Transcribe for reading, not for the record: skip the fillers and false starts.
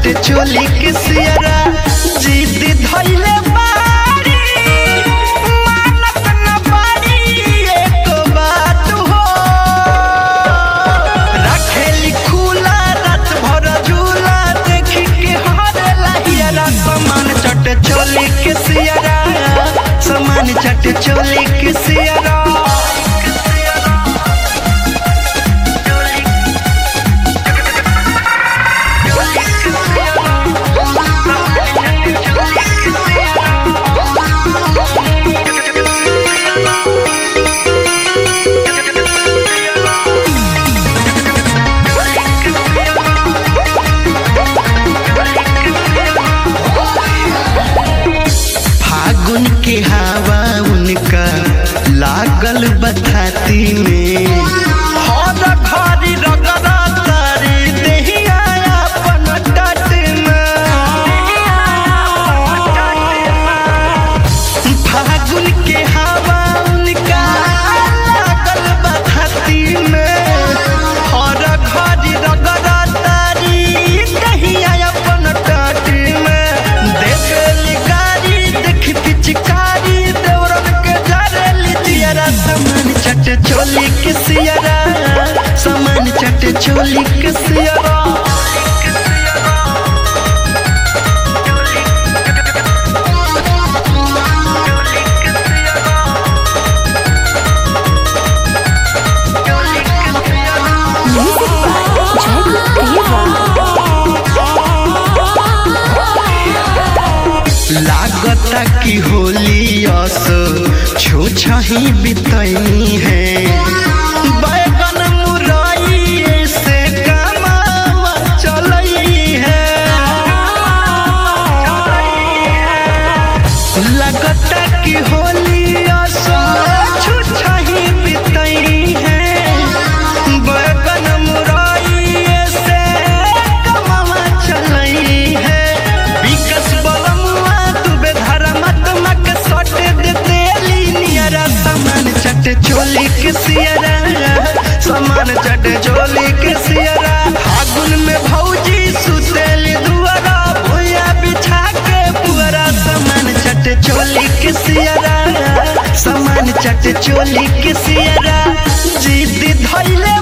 चटे चोली के सियरा जीत धइले बारी मानत न बारी एक बात हो रखेली खुला रात भर झूला देखी के हरेला हियरा समान चटे चोली के सियरा समान चटे चोली के सियरा फागुन के हवा उनका लागल बथाती में हर घड़ी रगड़ा तारी देहिया अपन टट में फागुन के हवा उनका लागल बथाती में हर घड़ी रगड़ा तारी देहिया अपन टट में देखली गाड़ी देख पिचकारी देवरन के जारेली दियरा समान चटे चोली के सियरा समान चटे चोली के सियरा लागता की होली असो छुछही बितई है बैगन मुरई से कमावा चलई है लागता की होली असो छुछही बितई है बैगन मुरई से कमावा चलई है विकास चटे चोली के सियरा समान चटे चोली के सियरा फागुन में भौजी सुतेली दुआरा भुइया बिछा के पुअरा समान चटे चोली के सियरा समान चटे चोली के सियरा जीत धइले